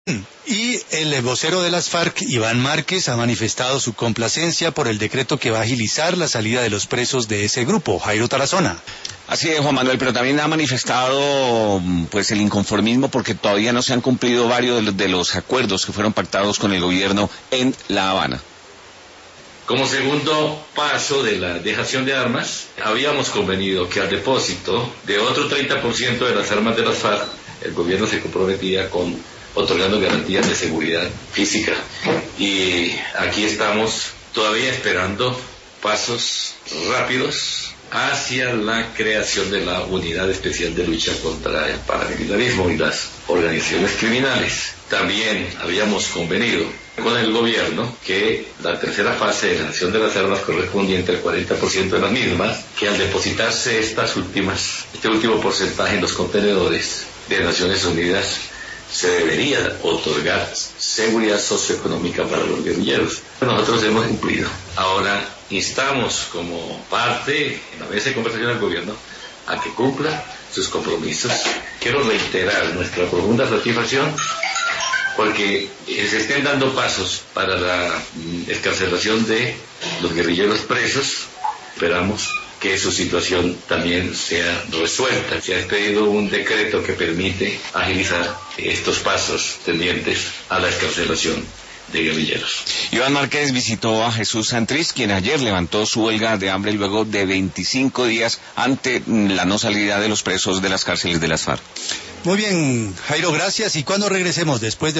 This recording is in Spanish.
Y el vocero de las FARC, Iván Márquez, ha manifestado su complacencia por el decreto que va a agilizar la salida de los presos de ese grupo. Jairo Tarazona. Así es, Juan Manuel, pero también ha manifestado pues el inconformismo porque todavía no se han cumplido varios de los acuerdos que fueron pactados con el gobierno en La Habana. Como segundo paso de la dejación de armas, habíamos convenido que al depósito de otro 30% de las armas de las FARC, el gobierno se comprometía con otorgando garantías de seguridad física. Y aquí estamos todavía esperando pasos rápidos hacia la creación de la Unidad Especial de Lucha contra el Paramilitarismo y las organizaciones criminales. También habíamos convenido con el gobierno que la tercera fase de la acción de las armas correspondiente al 40% de las mismas, que al depositarse este último porcentaje en los contenedores de Naciones Unidas, se debería otorgar seguridad socioeconómica para los guerrilleros. Nosotros hemos cumplido. Ahora instamos como parte en la mesa de conversación del gobierno a que cumpla sus compromisos. Quiero reiterar nuestra profunda satisfacción porque se estén dando pasos para la excarcelación de los guerrilleros presos. Esperamos que su situación también sea resuelta. Se ha expedido un decreto que permite agilizar estos pasos tendientes a la excarcelación de guerrilleros. Iván Márquez visitó a Jesús Santrich, quien ayer levantó su huelga de hambre luego de 25 días ante la no salida de los presos de las cárceles de las FARC. Muy bien, Jairo, gracias. ¿Y cuándo regresemos? Después de